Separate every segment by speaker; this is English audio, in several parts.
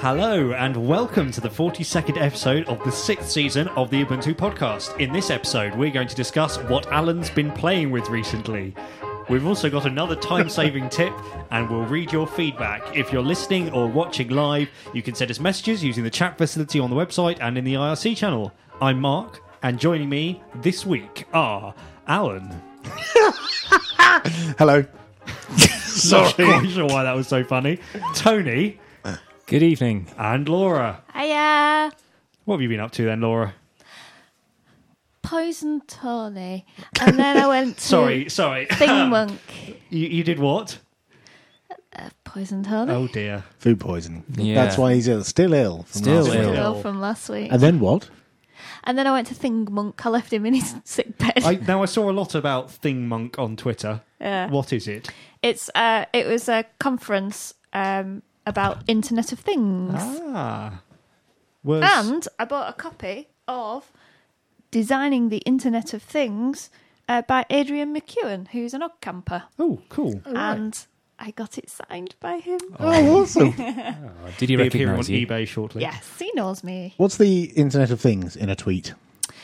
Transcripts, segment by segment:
Speaker 1: Hello and welcome to the 42nd episode of the 6th season of the Ubuntu podcast. In this episode, we're going to discuss what Alan's been playing with recently. We've also got another time-saving tip, and we'll read your feedback. If you're listening or watching live, you can send us messages using the chat facility on the website and in the IRC channel. I'm Mark, and joining me this week are Alan.
Speaker 2: Hello.
Speaker 1: Not quite sure why that was so funny. Tony.
Speaker 3: Good evening.
Speaker 1: And Laura.
Speaker 4: Hiya.
Speaker 1: What have you been up to then, Laura?
Speaker 4: Poison Tony. And then I went to
Speaker 1: Sorry.
Speaker 4: Thing Monk.
Speaker 1: You did what?
Speaker 4: Poison Tony.
Speaker 1: Oh dear.
Speaker 2: Food poisoning.
Speaker 3: Yeah.
Speaker 2: That's why he's ill. Still ill.
Speaker 3: Still
Speaker 2: last
Speaker 3: ill.
Speaker 2: week.
Speaker 4: Ill from last week.
Speaker 2: And then what?
Speaker 4: And then I went to Thing Monk. I left him in his sick bed.
Speaker 1: I saw a lot about Thing Monk on Twitter.
Speaker 4: Yeah.
Speaker 1: What is it?
Speaker 4: It was a conference about Internet of Things. And I bought a copy of Designing the Internet of Things by Adrian McEwen, who's an Oggcamper.
Speaker 1: Oh, cool.
Speaker 4: And I got it signed by him.
Speaker 2: Oh, awesome.
Speaker 3: Did you
Speaker 1: Be appearing on
Speaker 3: recognise you?
Speaker 1: eBay shortly.
Speaker 4: Yes, he knows me.
Speaker 2: What's the Internet of Things in a tweet?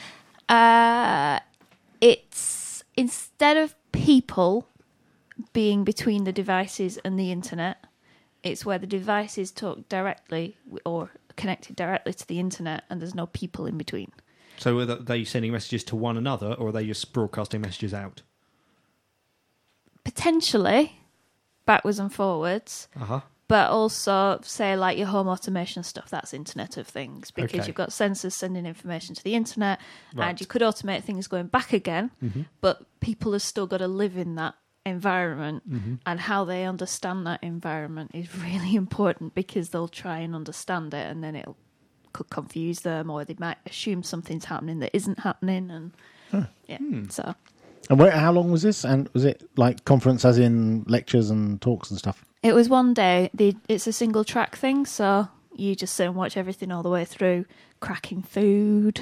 Speaker 4: It's instead of people being between the devices and the internet, it's where the devices talk directly or connected directly to the internet and there's no people in between.
Speaker 1: So are they sending messages to one another, or are they just broadcasting messages out?
Speaker 4: Potentially backwards and forwards, but also say like your home automation stuff, that's Internet of Things, because
Speaker 1: Okay.
Speaker 4: you've got sensors sending information to the internet
Speaker 1: Right.
Speaker 4: and you could automate things going back again, but people have still got to live in that environment, and how they understand that environment is really important, because they'll try and understand it and then it could confuse them, or they might assume something's happening that isn't happening, and so
Speaker 2: And how long was this? And was it like conference as in lectures and talks and stuff?
Speaker 4: it was one day. It's a single track thing, so you just sit and watch everything all the way through, cracking food.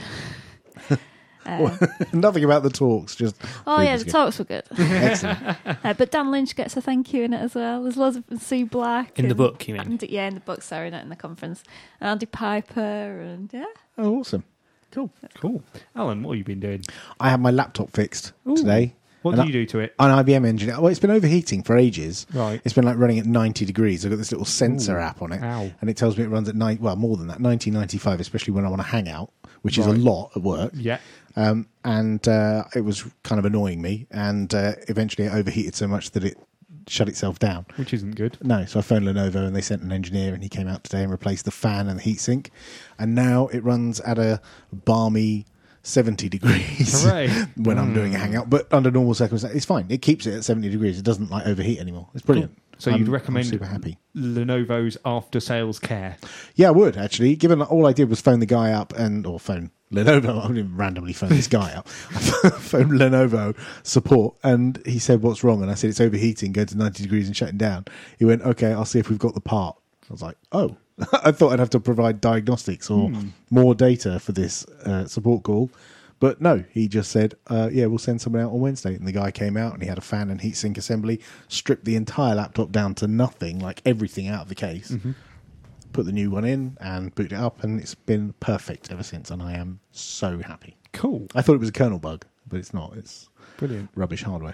Speaker 2: Nothing about the talks, just...
Speaker 4: Oh
Speaker 2: food
Speaker 4: yeah,
Speaker 2: was
Speaker 4: the
Speaker 2: good.
Speaker 4: talks were good.
Speaker 2: Excellent.
Speaker 4: But Dan Lynch gets a thank you in it as well. There's loads of Sue Black.
Speaker 3: In the
Speaker 4: and
Speaker 3: book, you mean?
Speaker 4: Andy, yeah, in the book, sorry, not in the conference. And Andy Piper, and yeah.
Speaker 2: Oh, awesome.
Speaker 1: Cool. Alan, what have you been doing?
Speaker 2: I had my laptop fixed today.
Speaker 1: What
Speaker 2: And
Speaker 1: did you do to it?
Speaker 2: An IBM engine. Well, it's been overheating for ages.
Speaker 1: Right.
Speaker 2: It's been like running at 90 degrees. I've got this little sensor app on it.
Speaker 1: Ow.
Speaker 2: And it tells me it runs at more than that, 1995, especially when I want to hang out, which is a
Speaker 1: Right.
Speaker 2: lot at work.
Speaker 1: Yeah.
Speaker 2: And it was kind of annoying me. And eventually it overheated so much that it shut itself down.
Speaker 1: Which isn't good.
Speaker 2: No, so I phoned Lenovo and they sent an engineer and he came out today and replaced the fan and the heatsink. And now it runs at a balmy 70 degrees
Speaker 1: Hooray.
Speaker 2: when I'm doing a hangout. But under normal circumstances, it's fine. It keeps it at 70 degrees. It doesn't like overheat anymore. It's brilliant.
Speaker 1: So
Speaker 2: I'm
Speaker 1: you'd recommend
Speaker 2: super happy.
Speaker 1: Lenovo's after-sales care?
Speaker 2: Yeah, I would, actually. Given that all I did was phone the guy up or phone Lenovo. I didn't randomly phone this guy up. I phoned Lenovo support and he said, what's wrong? And I said, it's overheating, go to 90 degrees and shutting down. He went, okay, I'll see if we've got the part. I was like, oh. I thought I'd have to provide diagnostics or more data for this support call. But no, he just said, yeah, we'll send someone out on Wednesday. And the guy came out and he had a fan and heatsink assembly, stripped the entire laptop down to nothing, like everything out of the case, put the new one in and booted it up, and it's been perfect ever since. And I am so happy.
Speaker 1: Cool.
Speaker 2: I thought it was a kernel bug, but it's not. It's
Speaker 1: Brilliant.
Speaker 2: rubbish hardware.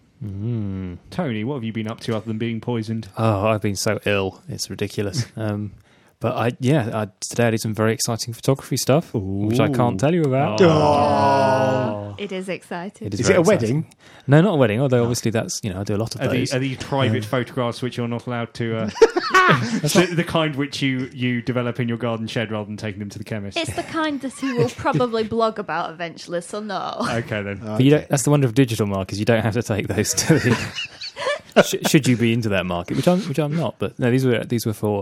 Speaker 1: Tony, what have you been up to other than being poisoned?
Speaker 3: Oh, I've been so ill. It's ridiculous. But today I did some very exciting photography stuff, which I can't tell you about.
Speaker 4: It is exciting.
Speaker 3: It
Speaker 2: Is
Speaker 3: very
Speaker 2: it a
Speaker 3: exciting.
Speaker 2: wedding?
Speaker 3: No, not a wedding, although obviously that's, I do a lot of
Speaker 1: Are
Speaker 3: those.
Speaker 1: these private photographs which you're not allowed to... the kind which you develop in your garden shed rather than taking them to the chemist?
Speaker 4: It's the kind that he will probably blog about eventually, so no.
Speaker 1: Okay, then.
Speaker 3: But you don't, that's the wonder of digital, Mark, is you don't have to take those to the... should you be into that market, which I'm not. But no, these were for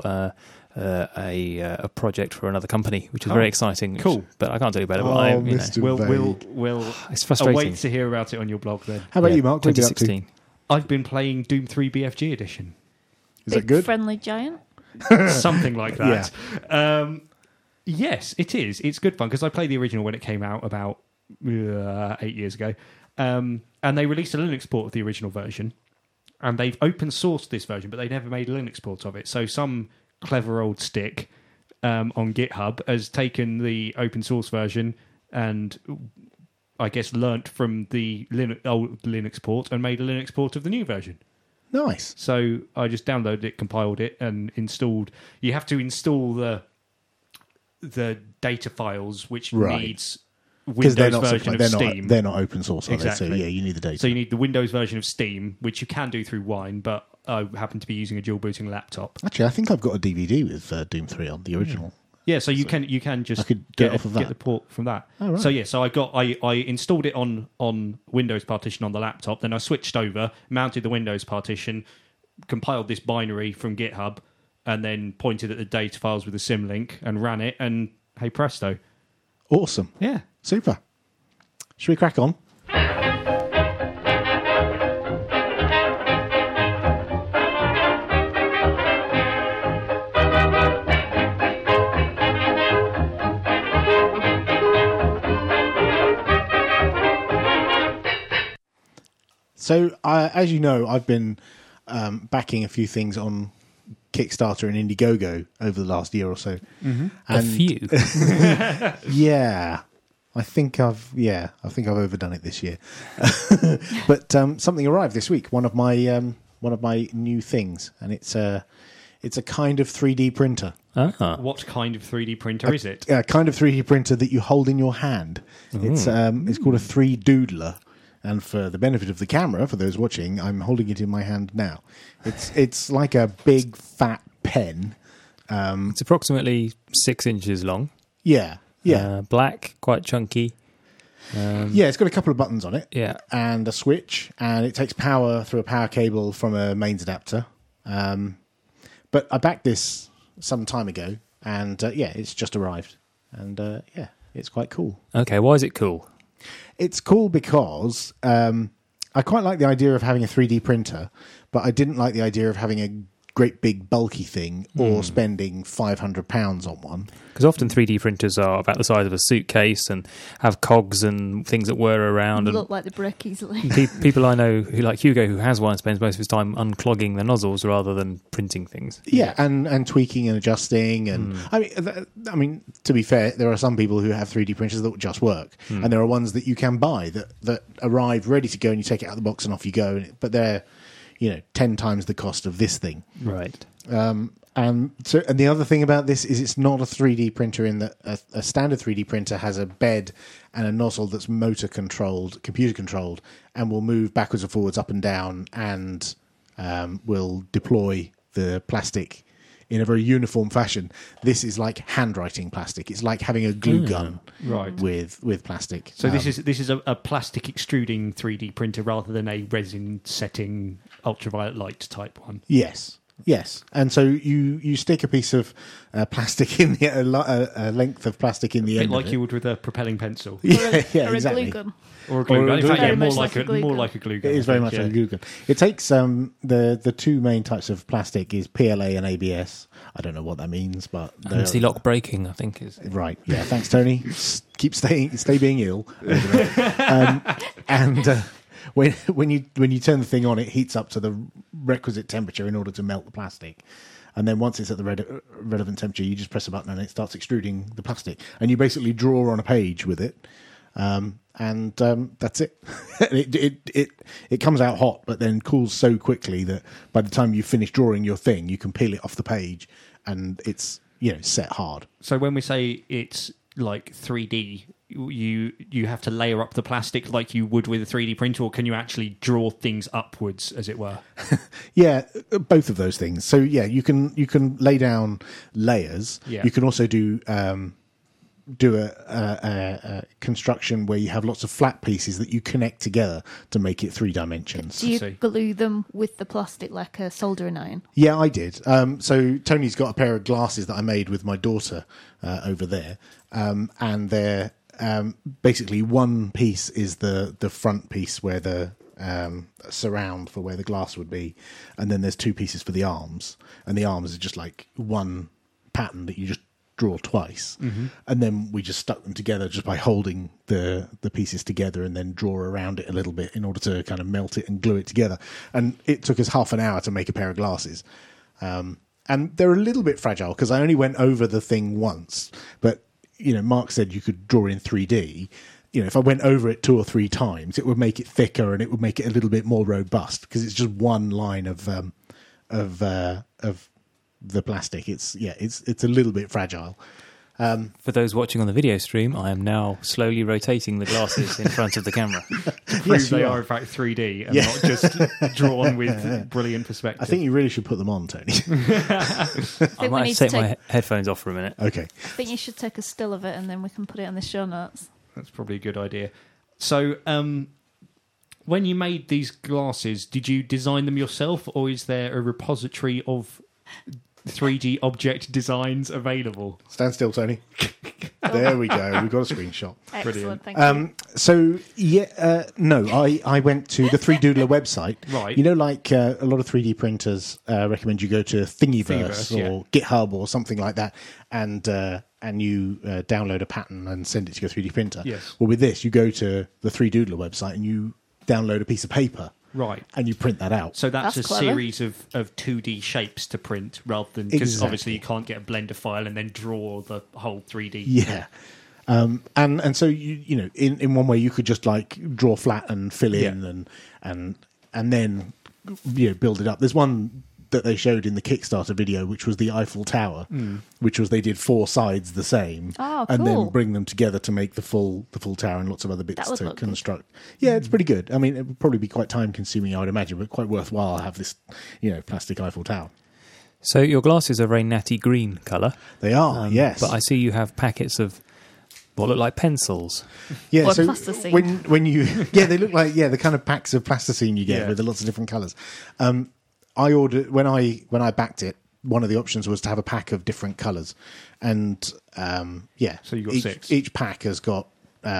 Speaker 3: a project for another company, which is very exciting.
Speaker 1: Cool.
Speaker 3: But I can't tell you about it.
Speaker 2: Oh,
Speaker 3: But
Speaker 2: Mr.
Speaker 1: We'll
Speaker 3: it's frustrating.
Speaker 1: await to hear about it on your blog then.
Speaker 2: How about you, Mark? What have you been up to?
Speaker 3: 2016.
Speaker 1: I've been playing Doom 3 BFG edition.
Speaker 2: Is
Speaker 4: Big
Speaker 2: that good?
Speaker 4: friendly giant.
Speaker 1: Something like that. Yes, it is. It's good fun because I played the original when it came out about 8 years ago. And they released a Linux port of the original version. And they've open sourced this version, but they never made a Linux port of it. So some clever old stick on GitHub has taken the open source version and I guess learnt from the old Linux port and made a Linux port of the new version.
Speaker 2: Nice.
Speaker 1: So I just downloaded it, compiled it, and installed. You have to install the data files, which needs Windows version of Steam.
Speaker 2: They're not open source, are
Speaker 1: Exactly.
Speaker 2: they? So yeah, you need the data.
Speaker 1: So you need the Windows version of Steam, which you can do through Wine, but I happen to be using a dual booting laptop.
Speaker 2: Actually, I think I've got a DVD with Doom 3 on, the original.
Speaker 1: Yeah, so you can just
Speaker 2: I could get off of that.
Speaker 1: Get the port from that.
Speaker 2: Oh, right.
Speaker 1: So yeah, so I installed it on Windows partition on the laptop. Then I switched over, mounted the Windows partition, compiled this binary from GitHub, and then pointed at the data files with a symlink and ran it. And hey presto,
Speaker 2: Awesome.
Speaker 1: yeah.
Speaker 2: Super. Should we crack on? So, as you know, I've been backing a few things on Kickstarter and Indiegogo over the last year or so. Mm-hmm.
Speaker 3: A few.
Speaker 2: Yeah, I think I've overdone it this year. But something arrived this week. One of my new things, and it's a kind of 3D printer.
Speaker 1: What kind of 3D printer is it?
Speaker 2: A kind of 3D printer that you hold in your hand. It's called a 3Doodler. And for the benefit of the camera, for those watching, I'm holding it in my hand now. It's like a big fat pen.
Speaker 3: It's approximately 6 inches long.
Speaker 2: Yeah.
Speaker 3: Black, quite chunky.
Speaker 2: Yeah, it's got a couple of buttons on it.
Speaker 3: Yeah.
Speaker 2: And a switch, and it takes power through a power cable from a mains adapter. But I backed this some time ago, and it's just arrived. And it's quite cool.
Speaker 3: Okay, why is it cool?
Speaker 2: It's cool because I quite like the idea of having a 3D printer, but I didn't like the idea of having a great big bulky thing or spending £500 on one.
Speaker 3: Because often 3D printers are about the size of a suitcase and have cogs and things that whir around.
Speaker 4: Look like they break easily.
Speaker 3: People I know, who like Hugo, who has one, spends most of his time unclogging the nozzles rather than printing things.
Speaker 2: Yeah, and tweaking and adjusting. And I mean, to be fair, there are some people who have 3D printers that just work, and there are ones that you can buy that arrive ready to go, and you take it out of the box and off you go. But they're 10 times the cost of this thing.
Speaker 3: Right.
Speaker 2: And the other thing about this is it's not a 3D printer in that a standard 3D printer has a bed and a nozzle that's motor controlled, computer controlled, and will move backwards and forwards, up and down, and will deploy the plastic in a very uniform fashion. This is like handwriting plastic. It's like having a glue gun with plastic.
Speaker 1: So this is a plastic extruding 3D printer rather than a resin setting ultraviolet light type one.
Speaker 2: Yes, and so you stick a piece of plastic in the a length of plastic in the
Speaker 1: A
Speaker 2: end,
Speaker 1: bit like
Speaker 2: of it.
Speaker 1: you would with a propelling pencil.
Speaker 2: Yeah,
Speaker 4: or
Speaker 2: exactly.
Speaker 4: a glue gun.
Speaker 1: Or a glue gun. In fact,
Speaker 4: Very
Speaker 1: more
Speaker 4: much
Speaker 1: like
Speaker 4: like a glue gun.
Speaker 1: a glue gun.
Speaker 2: It is very much like a glue gun. It takes the two main types of plastic is PLA and ABS. I don't know what that means, but
Speaker 3: Anti-lock braking, I think, is
Speaker 2: right. Yeah, thanks, Tony. Stay being ill. When you turn the thing on, it heats up to the requisite temperature in order to melt the plastic. And then once it's at the relevant temperature, you just press a button and it starts extruding the plastic. And you basically draw on a page with it. And that's it. It comes out hot, but then cools so quickly that by the time you finish drawing your thing, you can peel it off the page, and it's set hard.
Speaker 1: So when we say it's like 3D, you have to layer up the plastic like you would with a 3D printer, or can you actually draw things upwards, as it were?
Speaker 2: Yeah, both of those things. So yeah, you can lay down layers.
Speaker 1: Yeah.
Speaker 2: You can also do a construction where you have lots of flat pieces that you connect together to make it 3 dimensions.
Speaker 4: Do you
Speaker 1: see.
Speaker 4: glue them with the plastic like a soldering iron?
Speaker 2: Yeah, I did. So Tony's got a pair of glasses that I made with my daughter over there, and they're basically one piece is the front piece where the surround for where the glass would be, and then there's 2 pieces for the arms, and the arms are just like one pattern that you just draw twice, and then we just stuck them together just by holding the pieces together and then draw around it a little bit in order to kind of melt it and glue it together. And it took us half an hour to make a pair of glasses, and they're a little bit fragile because I only went over the thing once. But Mark said you could draw in 3D. If I went over it 2 or 3 times, it would make it thicker and it would make it a little bit more robust because it's just one line of the plastic. It's a little bit fragile.
Speaker 3: For those watching on the video stream, I am now slowly rotating the glasses in front of the camera.
Speaker 1: Prove they are in fact 3D and not just drawn with brilliant perspective.
Speaker 2: I think you really should put them on, Tony.
Speaker 3: I might have to take my headphones off for a minute.
Speaker 2: Okay.
Speaker 4: I think you should take a still of it and then we can put it on the show notes.
Speaker 1: That's probably a good idea. So, when you made these glasses, did you design them yourself, or is there a repository of 3D object designs available?
Speaker 2: Stand still, Tony. There we go. We've got a screenshot.
Speaker 4: Excellent, thank you.
Speaker 2: So, no, I went to the 3Doodler website.
Speaker 1: Right.
Speaker 2: Like a lot of 3D printers recommend you go to Thingiverse or GitHub or something like that, and you download a pattern and send it to your 3D printer.
Speaker 1: Yes.
Speaker 2: Well, with this, you go to the 3Doodler website and you download a piece of paper.
Speaker 1: Right.
Speaker 2: And you print that out.
Speaker 1: So that's a
Speaker 4: clever.
Speaker 1: series of 2D shapes to print rather than... Because
Speaker 2: Exactly.
Speaker 1: obviously you can't get a Blender file and then draw the whole 3D.
Speaker 2: Yeah. And so, in one way, you could just draw flat and fill in and then, build it up. There's one that they showed in the Kickstarter video, which was the Eiffel Tower, which was they did 4 sides the same, and then
Speaker 4: cool.
Speaker 2: bring them together to make the full tower and lots of other bits
Speaker 4: That would
Speaker 2: to
Speaker 4: look
Speaker 2: construct. Yeah, it's pretty good. I mean, it would probably be quite time consuming, I would imagine, but quite worthwhile to have this, plastic Eiffel Tower.
Speaker 3: So your glasses are a very natty green colour.
Speaker 2: They are, yes.
Speaker 3: But I see you have packets of what look like pencils.
Speaker 2: Yeah,
Speaker 4: Or
Speaker 2: so
Speaker 4: plasticine.
Speaker 2: when you they look like the kind of packs of plasticine you get with lots of different colours. I ordered when I backed it. One of the options was to have a pack of different colours, and
Speaker 1: So you got 6.
Speaker 2: Each pack has got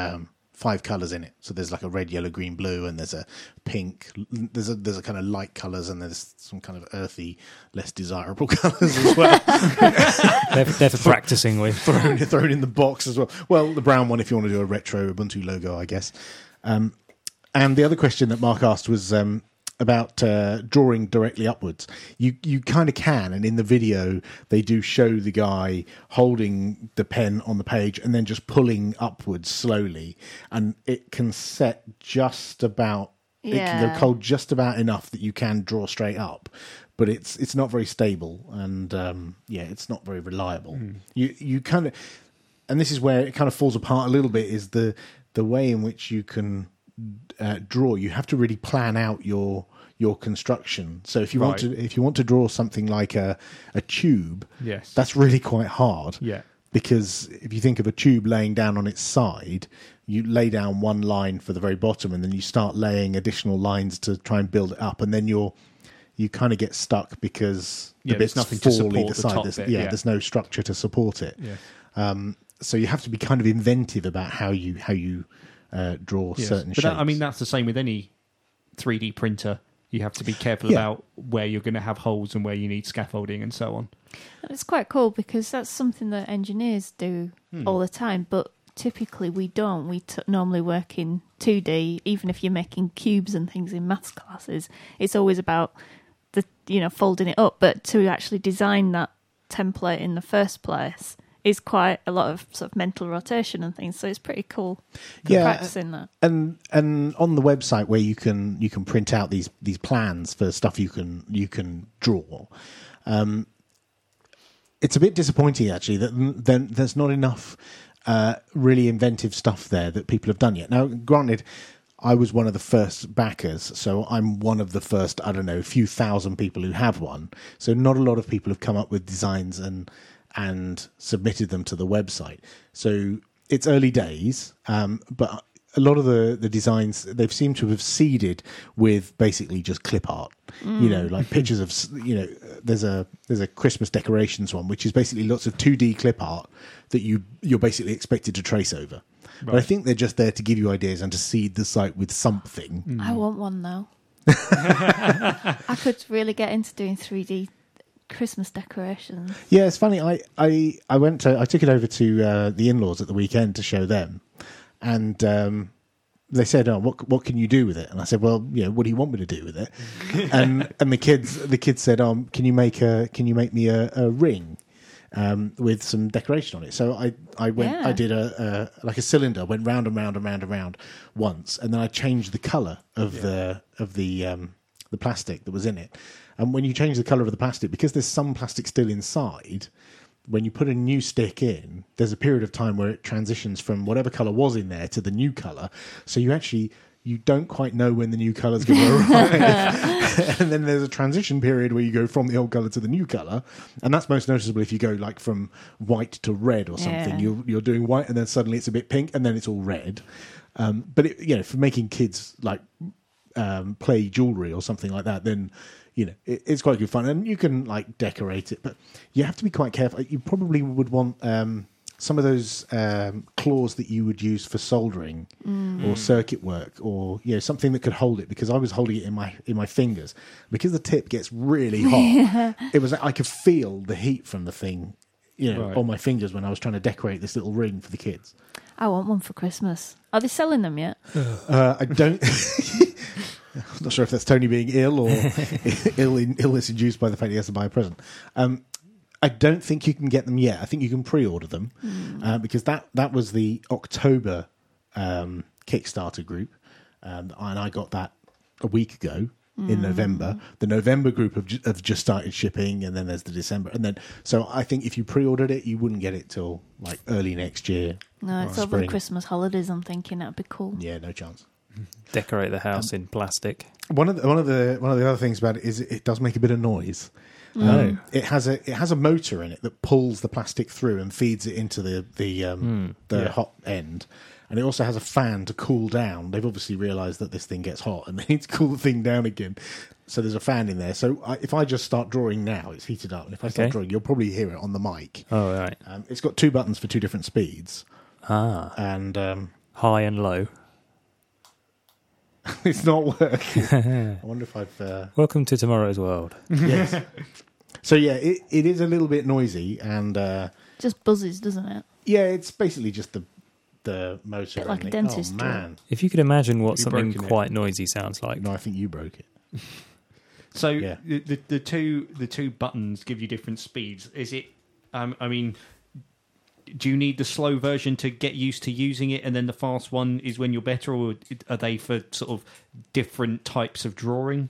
Speaker 2: 5 colours in it. So there's like a red, yellow, green, blue, and there's a pink. There's a kind of light colours, and there's some kind of earthy, less desirable colours as well.
Speaker 3: They're for practising with.
Speaker 2: thrown in the box as well. Well, the brown one if you want to do a retro Ubuntu logo, I guess. And the other question that Mark asked was about drawing directly upwards. You kind of can, and in the video they do show the guy holding the pen on the page and then just pulling upwards slowly, and it can set just about. It can go cold just about enough that you can draw straight up, but it's not very stable, and it's not very reliable. You kind of, and this is where it kind of falls apart a little bit, is the way in which you can draw. You have to really plan out your construction. So if you want to draw something like a tube,
Speaker 1: Yes.
Speaker 2: that's really quite hard.
Speaker 1: Yeah.
Speaker 2: Because if you think of a tube laying down on its side, you lay down one line for the very bottom, and then you start laying additional lines to try and build it up, and then you kind of get stuck because the bits
Speaker 1: there's nothing
Speaker 2: fall
Speaker 1: to support
Speaker 2: either
Speaker 1: the
Speaker 2: side.
Speaker 1: top
Speaker 2: There's,
Speaker 1: bit,
Speaker 2: there's no structure to support it.
Speaker 1: Yeah.
Speaker 2: So you have to be kind of inventive about how you draw
Speaker 1: Yes.
Speaker 2: certain
Speaker 1: But
Speaker 2: shapes.
Speaker 1: that's the same with any 3D printer. You have to be careful about where you're going to have holes and where you need scaffolding and so on.
Speaker 4: And it's quite cool because that's something that engineers do all the time, but typically we don't. We normally work in 2D, even if you're making cubes and things in maths classes. It's always about folding it up, but to actually design that template in the first place is quite a lot of sort of mental rotation and things. So it's pretty cool practicing that.
Speaker 2: And on the website where you can print out these plans for stuff you can draw. It's a bit disappointing actually that there's not enough really inventive stuff there that people have done yet. Now, granted, I was one of the first backers, so I'm one of the first, I don't know, few thousand people who have one. So not a lot of people have come up with designs and submitted them to the website. So it's early days, but a lot of the designs, they've seemed to have seeded with basically just clip art. Like pictures of, there's a Christmas decorations one, which is basically lots of 2D clip art that you're basically expected to trace over. Right. But I think they're just there to give you ideas and to seed the site with something.
Speaker 4: I want one now. I could really get into doing 3D Christmas decorations.
Speaker 2: Yeah, it's funny. I took it over to the in-laws at the weekend to show them, and they said, "Oh, what can you do with it?" And I said, "Well, what do you want me to do with it?" and the kids said, "Can you make me a ring with some decoration on it?" So I went, I did a cylinder, went round and round and round and round once, and then I changed the colour of the plastic that was in it. And when you change the colour of the plastic, because there's some plastic still inside, when you put a new stick in, there's a period of time where it transitions from whatever colour was in there to the new colour. So you don't quite know when the new colour's going to arrive. And then there's a transition period where you go from the old colour to the new colour. And that's most noticeable if you go like from white to red or something.
Speaker 4: Yeah.
Speaker 2: You're doing white and then suddenly it's a bit pink and then it's all red. But for making kids like play jewellery or something like that, then it's quite good fun, and you can like decorate it, but you have to be quite careful. You probably would want some of those claws that you would use for soldering or circuit work, or something that could hold it, because I was holding it in my fingers because the tip gets really hot. It was, I could feel the heat from the thing on my fingers when I was trying to decorate this little ring for the kids.
Speaker 4: I want one for Christmas. Are they selling them yet?
Speaker 2: I don't. I'm not sure if that's Tony being ill or illness induced by the fact he has to buy a present. I don't think you can get them yet. I think you can pre-order them because that was the October Kickstarter group, and I got that a week ago in November. The November group have just started shipping, and then there's the December, and then so I think if you pre-ordered it, you wouldn't get it till like early next year.
Speaker 4: No, it's over the Christmas holidays. I'm thinking that'd be cool.
Speaker 2: Yeah, no chance.
Speaker 3: Decorate the house in plastic.
Speaker 2: One of the other things about it is it does make a bit of noise. It has a motor in it that pulls the plastic through and feeds it into the hot end, and it also has a fan to cool down. They've obviously realised that this thing gets hot and they need to cool the thing down again. So there's a fan in there. So if I just start drawing now, it's heated up, and if I start drawing, you'll probably hear it on the mic.
Speaker 3: Oh right.
Speaker 2: It's got 2 buttons for 2 different speeds. And
Speaker 3: high and low.
Speaker 2: It's not working. I wonder if I've...
Speaker 3: Welcome to Tomorrow's World.
Speaker 2: Yes. So, it is a little bit noisy, and...
Speaker 4: just buzzes, doesn't it?
Speaker 2: Yeah, it's basically just the motor.
Speaker 4: Bit like a dentist
Speaker 2: Oh, man.
Speaker 3: If you could imagine what
Speaker 2: You've
Speaker 3: something
Speaker 2: broken it.
Speaker 3: quite noisy sounds like.
Speaker 2: No, I think you broke it.
Speaker 1: So
Speaker 2: Yeah.
Speaker 1: the two buttons give you different speeds. Is it? Do you need the slow version to get used to using it, and then the fast one is when you're better, or are they for sort of different types of drawing?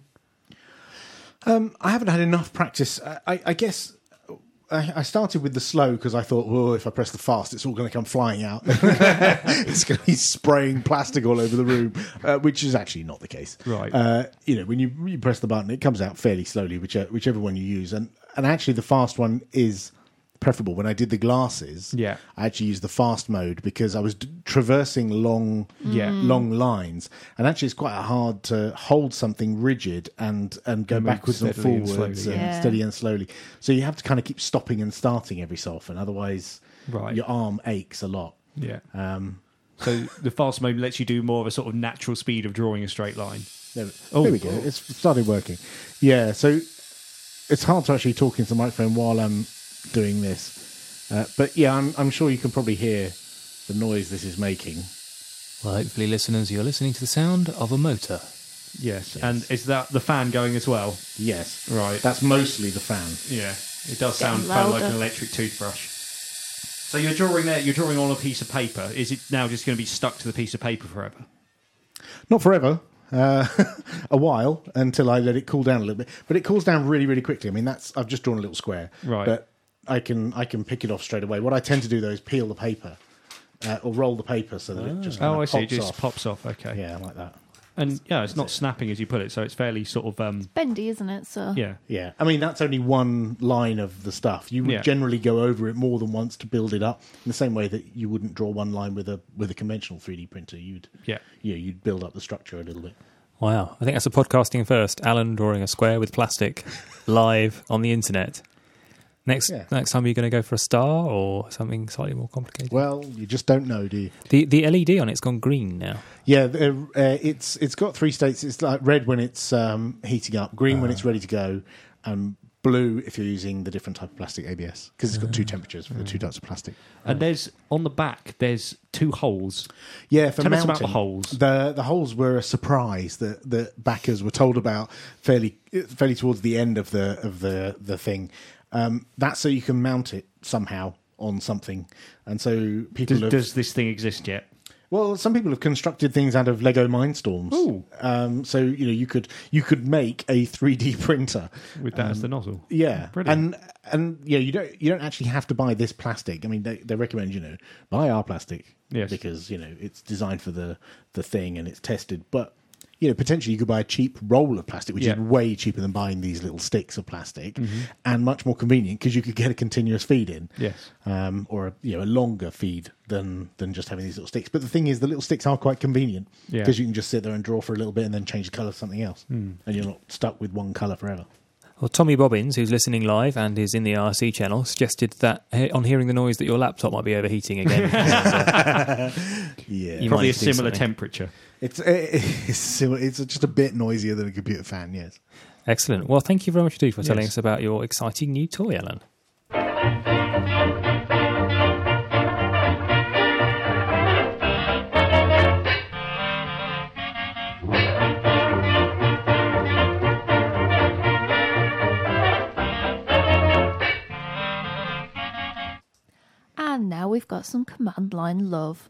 Speaker 2: I haven't had enough practice. I guess I started with the slow because I thought, well, if I press the fast, it's all going to come flying out. It's going to be spraying plastic all over the room, which is actually not the case.
Speaker 1: Right.
Speaker 2: When you press the button, it comes out fairly slowly, whichever one you use. And actually, the fast one is preferable. When I did the glasses, I actually used the fast mode because I was traversing long lines, and actually it's quite hard to hold something rigid and go backwards and forwards steady and slowly. So you have to kind of keep stopping and starting every so often, otherwise your arm aches a lot.
Speaker 1: Yeah. So the fast mode lets you do more of a sort of natural speed of drawing a straight line.
Speaker 2: There we go. It's started working. Yeah, so it's hard to actually talk into the microphone while I'm doing this, but I'm sure you can probably hear the noise this is making.
Speaker 3: Well, hopefully, listeners, you're listening to the sound of a motor.
Speaker 1: Yes. And is that the fan going as well?
Speaker 2: Yes,
Speaker 1: Right.
Speaker 2: That's mostly the fan.
Speaker 1: Yeah, it does sound
Speaker 4: Getting
Speaker 1: kind of like
Speaker 4: louder.
Speaker 1: an electric toothbrush. So you're drawing there. You're drawing on a piece of paper. Is it now just going to be stuck to the piece of paper forever?
Speaker 2: Not forever. A while until I let it cool down a little bit, but it cools down really, really quickly. I mean, I've just drawn a little square,
Speaker 1: Right.
Speaker 2: But I can pick it off straight away. What I tend to do though is peel the paper or roll the paper so that it just
Speaker 1: Oh,
Speaker 2: kinda
Speaker 1: I see. It
Speaker 2: pops
Speaker 1: just
Speaker 2: off.
Speaker 1: pops off. Okay.
Speaker 2: Yeah, like that.
Speaker 1: And it's not snapping as you put it, so it's fairly sort of
Speaker 4: Bendy, isn't it? So
Speaker 1: yeah.
Speaker 2: Yeah, I mean that's only one line of the stuff. You would generally go over it more than once to build it up. In the same way that you wouldn't draw one line with a conventional 3D printer, you'd build up the structure a little bit.
Speaker 3: Wow, I think that's a podcasting first. Alan drawing a square with plastic live on the internet. Next time, are you going to go for a star or something slightly more complicated?
Speaker 2: Well, you just don't know, do you?
Speaker 3: The LED on it's gone green now.
Speaker 2: Yeah, it's got 3 states. It's like red when it's heating up, green when it's ready to go, and blue if you're using the different type of plastic ABS, because it's got two temperatures for the two types of plastic.
Speaker 1: And there's on the back, there's 2 holes.
Speaker 2: Yeah, for
Speaker 1: Tell us
Speaker 2: mounting.
Speaker 1: about the holes.
Speaker 2: The holes were a surprise that backers were told about fairly towards the end of the thing. That's so you can mount it somehow on something, and so people
Speaker 1: Does this thing exist yet?
Speaker 2: Well, some people have constructed things out of Lego Mindstorms.
Speaker 1: Ooh.
Speaker 2: So you could make a 3D printer
Speaker 1: With that as the nozzle.
Speaker 2: Yeah,
Speaker 1: Brilliant.
Speaker 2: and you don't actually have to buy this plastic. I mean, they recommend buy our plastic,
Speaker 1: Yes,
Speaker 2: because it's designed for the thing and it's tested. But potentially you could buy a cheap roll of plastic, which is way cheaper than buying these little sticks of plastic, and much more convenient because you could get a continuous feed in.
Speaker 1: Yes.
Speaker 2: Or a longer feed than just having these little sticks. But the thing is, the little sticks are quite convenient because you can just sit there and draw for a little bit and then change the colour to something else, and you're not stuck with one colour forever.
Speaker 3: Well, Tommy Bobbins, who's listening live and is in the RC channel, suggested that on hearing the noise that your laptop might be overheating again.
Speaker 2: Yeah,
Speaker 3: You
Speaker 1: Probably
Speaker 3: might
Speaker 1: a
Speaker 3: do
Speaker 1: similar
Speaker 3: something.
Speaker 1: temperature.
Speaker 2: it's similar. It's just a bit noisier than a computer fan. Yes.
Speaker 3: Excellent. Well, thank you very much indeed for telling
Speaker 1: Yes.
Speaker 3: us about your exciting new toy, Alan.
Speaker 4: And now we've got some command line love.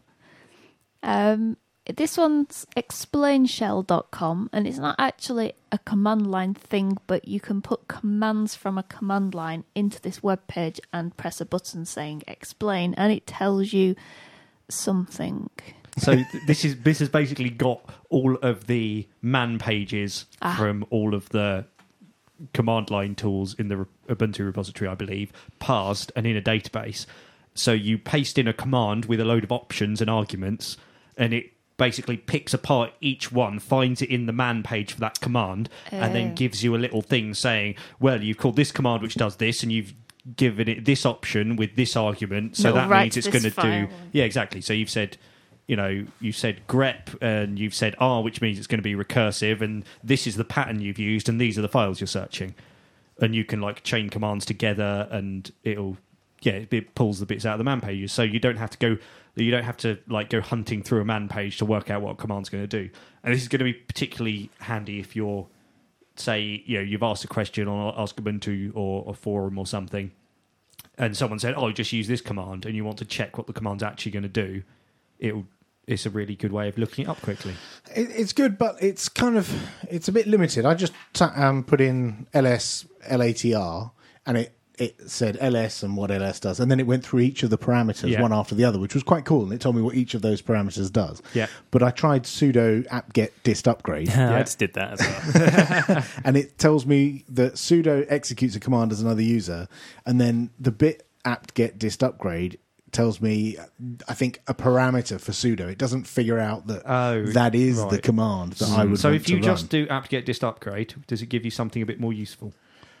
Speaker 4: This one's explainshell.com, and it's not actually a command line thing, but you can put commands from a command line into this web page and press a button saying explain, and it tells you something.
Speaker 1: So this has basically got all of the man pages from all of the command line tools in the Ubuntu repository, I believe, parsed and in a database. So you paste in a command with a load of options and arguments, and it basically picks apart each one, finds it in the man page for that command, and then gives you a little thing saying, well, you've called this command which does this, and you've given it this option with this argument, so
Speaker 4: It'll
Speaker 1: that
Speaker 4: write
Speaker 1: means it's
Speaker 4: this
Speaker 1: going to
Speaker 4: file.
Speaker 1: do... Yeah, exactly. So you've said... you said grep and you've said R, which means it's going to be recursive, and this is the pattern you've used, and these are the files you're searching. And you can chain commands together, and it pulls the bits out of the man pages. So you don't have to go hunting through a man page to work out what a command's going to do. And this is going to be particularly handy if you're, say, you've asked a question on Ask Ubuntu or a forum or something, and someone said, just use this command, and you want to check what the command's actually going to do. It's a really good way of looking it up quickly.
Speaker 2: It's good, but it's a bit limited. I just put in LSLATR, and it said LS and what LS does, and then it went through each of the parameters one after the other, which was quite cool, and it told me what each of those parameters does.
Speaker 1: Yeah.
Speaker 2: But I tried sudo apt-get dist upgrade,
Speaker 3: I just did that as well.
Speaker 2: and it tells me that sudo executes a command as another user, and then the bit apt-get dist upgrade tells me, I think, a parameter for sudo. It doesn't figure out that that is the command that I would
Speaker 1: So
Speaker 2: want
Speaker 1: if you
Speaker 2: to
Speaker 1: just
Speaker 2: run.
Speaker 1: do apt-get dist upgrade, does it give you something a bit more useful?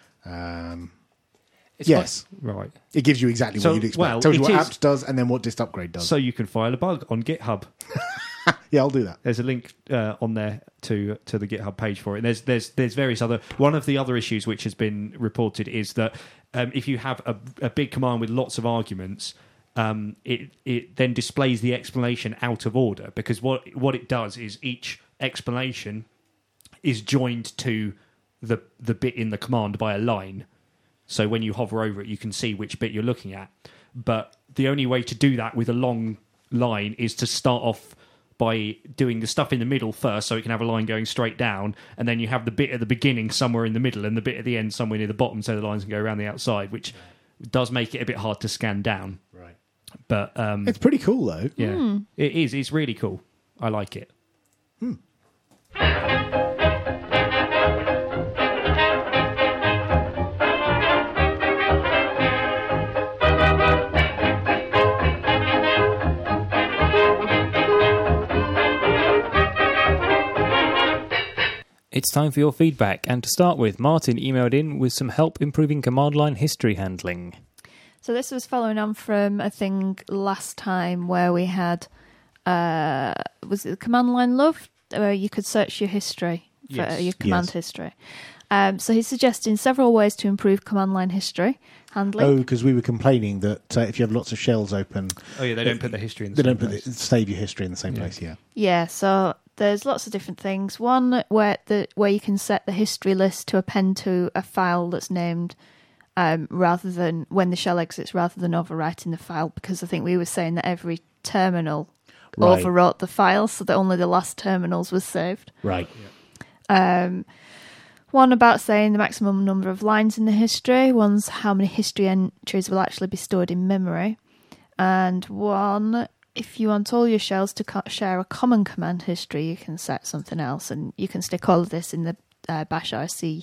Speaker 2: Yes.
Speaker 1: Right.
Speaker 2: It gives you exactly
Speaker 1: So,
Speaker 2: what you'd expect.
Speaker 1: well,
Speaker 2: It tells you
Speaker 1: it
Speaker 2: what
Speaker 1: is-
Speaker 2: apt does and then what dist upgrade does.
Speaker 1: So you can file a bug on GitHub.
Speaker 2: Yeah, I'll do that.
Speaker 1: There's a link on there to the GitHub page for it. And there's various other... One of the other issues which has been reported is that if you have a big command with lots of arguments, it then displays the explanation out of order, because what it does is each explanation is joined to the bit in the command by a line. So when you hover over it, you can see which bit you're looking at. But the only way to do that with a long line is to start off by doing the stuff in the middle first, so it can have a line going straight down, and then you have the bit at the beginning somewhere in the middle and the bit at the end somewhere near the bottom, so the lines can go around the outside, which does make it a bit hard to scan down.
Speaker 2: Right.
Speaker 1: But
Speaker 2: It's pretty cool, though.
Speaker 1: yeah, it is. It's really cool. I like it.
Speaker 3: It's time for your feedback, and to start with, Martin emailed in with some help improving command line history handling.
Speaker 4: So this was following on from a thing last time where we had, was it the command line love? Where you could search your history, for
Speaker 1: Yes.
Speaker 4: your command
Speaker 2: Yes.
Speaker 4: history. So he's suggesting several ways to improve command line history handling.
Speaker 2: Oh, because we were complaining that if you have lots of shells open,
Speaker 1: Oh yeah, they don't put the history in.
Speaker 2: they don't save your history in the same place. Yeah.
Speaker 4: Yeah, so there's lots of different things. One where you can set the history list to append to a file that's named rather than when the shell exits, rather than overwriting the file, because I think we were saying that every terminal
Speaker 2: Right.
Speaker 4: overwrote the file so that only the last terminals was saved.
Speaker 2: Right.
Speaker 4: One about saying the maximum number of lines in the history. One's how many history entries will actually be stored in memory. And one, if you want all your shells to share a common command history, you can set something else. And you can stick all of this in the Bash RC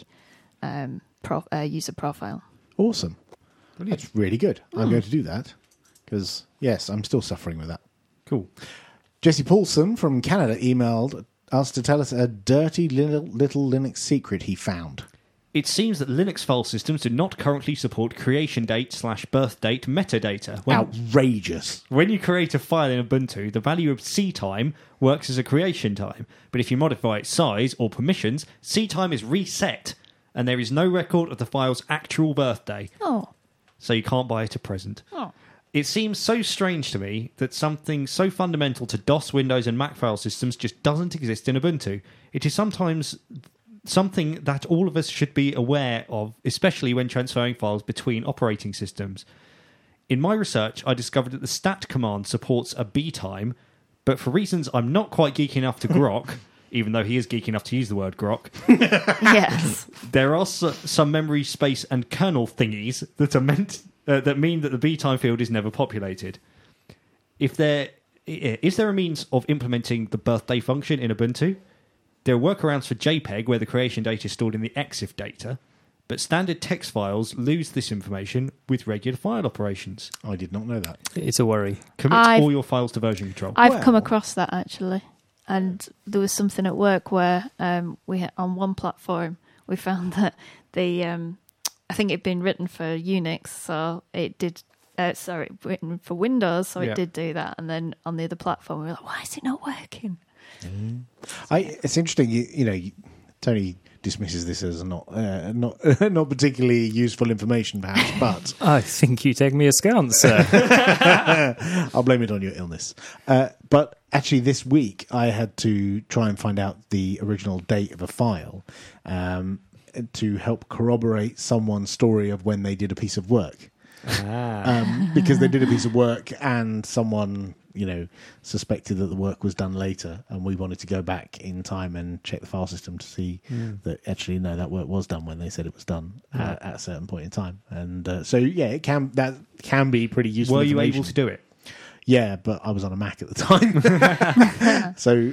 Speaker 4: user profile.
Speaker 2: Awesome.
Speaker 1: Brilliant.
Speaker 2: That's really good. I'm going to do that because, yes, I'm still suffering with that.
Speaker 1: Cool.
Speaker 2: Jesse Paulson from Canada emailed us to tell us a dirty little Linux secret he found.
Speaker 1: It seems that Linux file systems do not currently support creation date/birth date metadata.
Speaker 2: Outrageous.
Speaker 1: When you create a file in Ubuntu, the value of CTime works as a creation time, but if you modify its size or permissions, CTime is reset, and there is no record of the file's actual birthday.
Speaker 4: Oh.
Speaker 1: So you can't buy it a present.
Speaker 4: Oh.
Speaker 1: It seems so strange to me that something so fundamental to DOS, Windows and Mac file systems just doesn't exist in Ubuntu. It is sometimes something that all of us should be aware of, especially when transferring files between operating systems. In my research, I discovered that the stat command supports a btime, but for reasons I'm not quite geeky enough to grok, even though he is geeky enough to use the word grok,
Speaker 4: Yes.
Speaker 1: there are some memory space and kernel thingies that are meant that mean that the btime field is never populated. Is there a means of implementing the birthday function in Ubuntu? There are workarounds for JPEG where the creation date is stored in the EXIF data, but standard text files lose this information with regular file operations.
Speaker 2: I did not know that.
Speaker 3: It's a worry.
Speaker 1: Commit all your files to version control.
Speaker 4: I've come across that actually, and there was something at work where we had, on one platform we found that the I think it'd been written for Unix, so it did. Written for Windows, so it did do that. And then on the other platform, we were like, "Why is it not working?"
Speaker 2: It's interesting. You know, Tony dismisses this as not particularly useful information, perhaps, but
Speaker 3: I think you take me askance, sir.
Speaker 2: I'll blame it on your illness. But actually, this week I had to try and find out the original date of a file to help corroborate someone's story of when they did a piece of work. Because they did a piece of work and someone, suspected that the work was done later, and we wanted to go back in time and check the file system to see that actually no, that work was done when they said it was done at a certain point in time. And it can be pretty useful.
Speaker 1: Were you able to do it?
Speaker 2: Yeah, but I was on a Mac at the time, so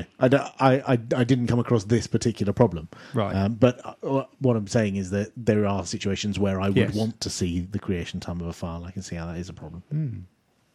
Speaker 2: I didn't come across this particular problem.
Speaker 1: Right.
Speaker 2: But what I'm saying is that there are situations where I would
Speaker 1: Yes.
Speaker 2: want to see the creation time of a file. I can see how that is a problem.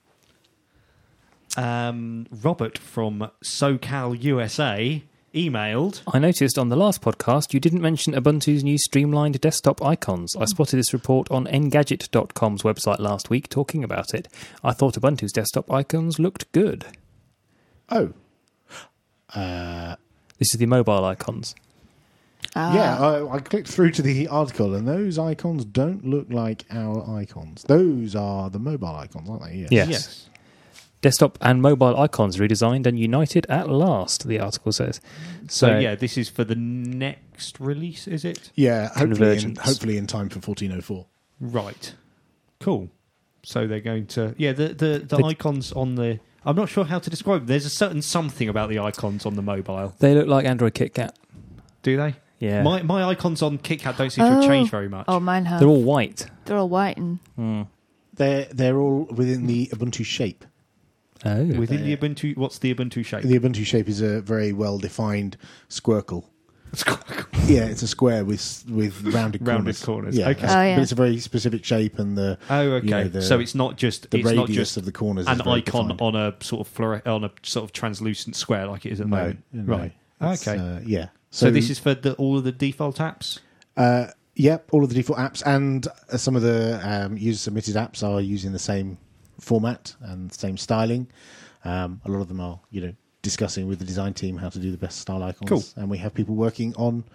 Speaker 1: Robert from SoCal, USA, emailed.
Speaker 3: I noticed on the last podcast you didn't mention Ubuntu's new streamlined desktop icons. I spotted this report on Engadget.com's website last week talking about it. I thought Ubuntu's desktop icons looked good.
Speaker 2: Oh.
Speaker 3: This is the mobile icons.
Speaker 2: Yeah, I clicked through to the article, and those icons don't look like our icons. Those are the mobile icons, aren't they?
Speaker 3: Yes. Desktop and mobile icons redesigned and united at last, the article says.
Speaker 1: So this is for the next release, is it?
Speaker 2: Yeah,
Speaker 3: Convergence.
Speaker 2: hopefully in time for 1404.
Speaker 1: Right. Cool. So they're going to... Yeah, the icons on the... I'm not sure how to describe them. There's a certain something about the icons on the mobile.
Speaker 3: They look like Android KitKat.
Speaker 1: Do they?
Speaker 3: Yeah.
Speaker 1: My icons on KitKat don't seem to have changed very much.
Speaker 4: Oh, mine have.
Speaker 3: They're all white.
Speaker 4: They're all white and
Speaker 2: They're all within the Ubuntu shape.
Speaker 3: Oh.
Speaker 1: Within the Ubuntu... What's the Ubuntu shape?
Speaker 2: The Ubuntu shape is a very well-defined squircle. Yeah, it's a square with rounded corners. Yeah,
Speaker 1: Okay.
Speaker 4: Oh, yeah.
Speaker 2: But it's a very specific shape, and the
Speaker 1: okay. So it's not just
Speaker 2: the
Speaker 1: it's
Speaker 2: radius
Speaker 1: not just
Speaker 2: of the corners
Speaker 1: an
Speaker 2: is very
Speaker 1: icon
Speaker 2: defined.
Speaker 1: on a sort of translucent square like it is at the moment.
Speaker 2: No.
Speaker 1: Right.
Speaker 2: It's,
Speaker 1: Okay.
Speaker 2: yeah.
Speaker 1: So this is for all of the default apps.
Speaker 2: Yep, all of the default apps, and some of the user-submitted apps are using the same format and same styling. A lot of them are, discussing with the design team how to do the best style icons.
Speaker 1: Cool.
Speaker 2: And we have people working on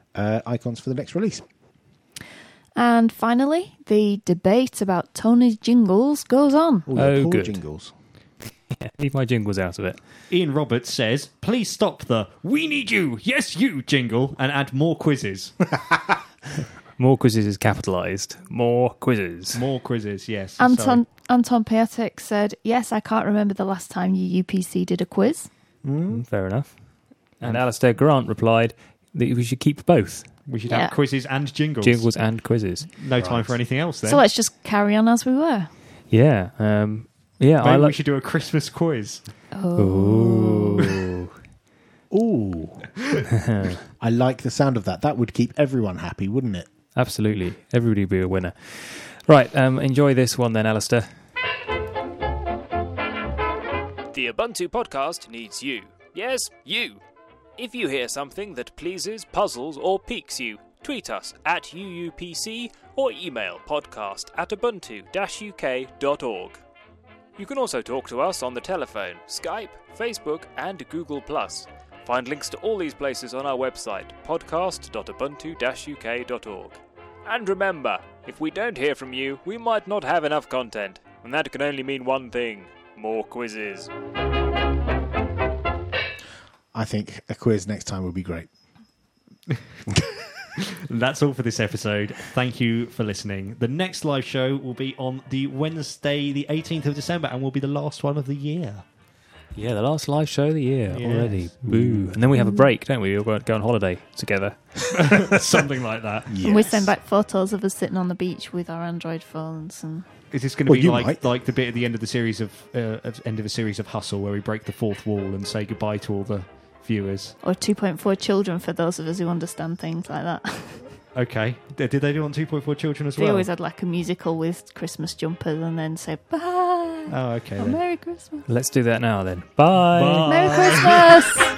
Speaker 2: icons for the next release.
Speaker 4: And finally, the debate about Tony's jingles goes on.
Speaker 2: Ooh,
Speaker 3: Oh,
Speaker 2: poor
Speaker 3: good.
Speaker 2: jingles.
Speaker 3: Yeah, leave my jingles out of it.
Speaker 1: Ian Roberts says, please stop the "We need you, yes you" jingle and add more quizzes.
Speaker 3: More quizzes is capitalised. More quizzes.
Speaker 1: More quizzes, yes.
Speaker 4: Anton Piatek said, yes, I can't remember the last time UPC did a quiz.
Speaker 3: Fair enough. And Alistair Grant replied that we should keep both.
Speaker 1: We should
Speaker 4: Yeah.
Speaker 1: have quizzes and jingles.
Speaker 3: Jingles and quizzes.
Speaker 1: No time for anything else then.
Speaker 4: So let's just carry on as we were.
Speaker 3: Yeah. Yeah,
Speaker 1: Maybe
Speaker 3: I
Speaker 1: we
Speaker 3: like...
Speaker 1: should do a Christmas quiz.
Speaker 3: Ooh.
Speaker 2: Ooh. I like the sound of that. That would keep everyone happy, wouldn't it?
Speaker 3: Absolutely. Everybody would be a winner. Right, enjoy this one then, Alistair.
Speaker 5: The Ubuntu podcast needs you. Yes, you. If you hear something that pleases, puzzles, or piques you, tweet us at UUPC or email podcast@ubuntu-uk.org. You can also talk to us on the telephone, Skype, Facebook, and Google+. Find links to all these places on our website, podcast.ubuntu-uk.org. And remember, if we don't hear from you, we might not have enough content, and that can only mean one thing: more quizzes.
Speaker 2: I think a quiz next time would be great.
Speaker 1: That's all for this episode. Thank you for listening. The next live show will be on the Wednesday, the 18th of December, and will be the last one of the year.
Speaker 3: Yeah, the last live show of the year
Speaker 1: Yes.
Speaker 3: already. Boo. And then we have a break, don't we? We'll go on holiday together.
Speaker 1: Something like that.
Speaker 4: And we send back photos of us sitting on the beach with our Android phones. And
Speaker 1: Is this going to
Speaker 2: Well,
Speaker 1: be
Speaker 2: you
Speaker 1: like
Speaker 2: might.
Speaker 1: the bit at the end of the series of end of a series of Hustle, where we break the fourth wall and say goodbye to all the viewers?
Speaker 4: or 2.4 children for those of us who understand things like that.
Speaker 1: Okay. Did they do it on 2.4 Children as
Speaker 4: They
Speaker 1: well?
Speaker 4: always had like a musical with Christmas jumpers and then say bye.
Speaker 1: Oh, okay.
Speaker 4: Or
Speaker 1: Then.
Speaker 4: Merry Christmas.
Speaker 3: Let's do that now then. Bye.
Speaker 1: Bye.
Speaker 4: Merry Christmas.